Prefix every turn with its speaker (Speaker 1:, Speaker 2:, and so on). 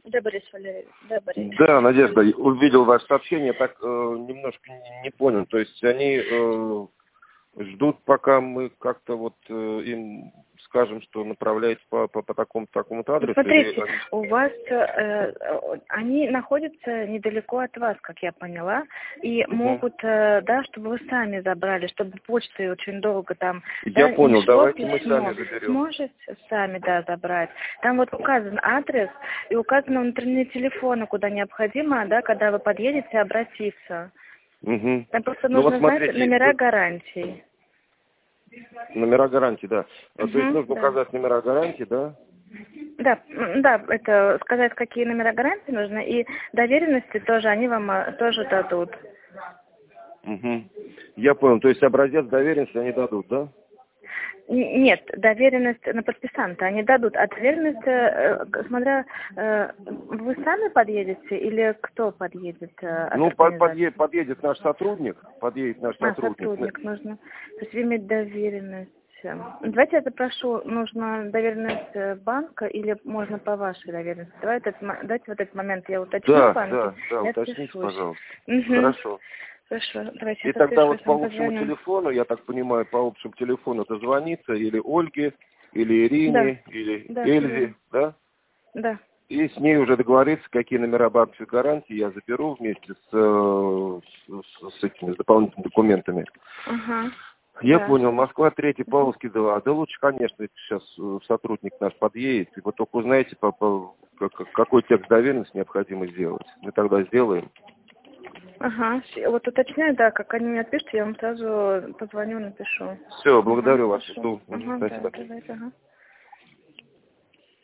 Speaker 1: Да, Борис Валерьевич. Да, Борис.
Speaker 2: Да, Надежда, увидел ваше сообщение, так немножко не понял. То есть они ждут, пока мы как-то вот им скажем, что направляете по такому-то адресу?
Speaker 1: Смотрите, у вас они находятся недалеко от вас, как я поняла, и могут, да, чтобы вы сами забрали, чтобы почтой очень долго там.
Speaker 2: Я
Speaker 1: да,
Speaker 2: понял,
Speaker 1: не шло
Speaker 2: давайте
Speaker 1: письмо.
Speaker 2: мы сами заберем.
Speaker 1: Сможете сами, да, забрать. Там вот указан адрес и указаны внутренние телефоны, куда необходимо, да, когда вы подъедете, обратиться.
Speaker 2: Угу.
Speaker 1: Там просто
Speaker 2: Ну,
Speaker 1: нужно
Speaker 2: вот смотрите,
Speaker 1: знать номера гарантий.
Speaker 2: Номера гарантии, да. То есть нужно
Speaker 1: да.
Speaker 2: указать номера гарантии, да?
Speaker 1: Да, да, это сказать, какие номера гарантии нужны, и доверенности тоже они вам тоже дадут.
Speaker 2: Угу. Я понял, то есть образец доверенности они дадут, да?
Speaker 1: Нет, доверенность на подписанта они дадут, а доверенность, смотря, вы сами подъедете или кто подъедет?
Speaker 2: Ну, подъедет наш сотрудник,
Speaker 1: сотрудник нужно, то есть иметь доверенность. Давайте я запрошу, нужно доверенность банка или можно по вашей доверенности? Давайте в этот момент я уточню банки.
Speaker 2: Да, уточните, пожалуйста.
Speaker 1: Угу.
Speaker 2: Хорошо.
Speaker 1: Хорошо, давайте
Speaker 2: И тогда вот по общему телефону, я так понимаю, по общему телефону дозвониться или Ольге, или Ирине, или Эльзе, да?
Speaker 1: Да.
Speaker 2: И с ней уже договориться, какие номера банковской гарантии я заберу вместе с дополнительными документами.
Speaker 1: Ага.
Speaker 2: Я понял. Москва, 3-й, Павловский, 2. Да лучше, конечно, если сейчас сотрудник наш подъедет. И вы только узнаете, какой текст доверенности необходимо сделать. Мы тогда сделаем.
Speaker 1: Ага. Вот уточняю, да, как они мне отпишут, я вам сразу позвоню, напишу.
Speaker 2: Все, благодарю вас. Жду.
Speaker 1: Ага,
Speaker 2: Спасибо.
Speaker 1: давайте, ага.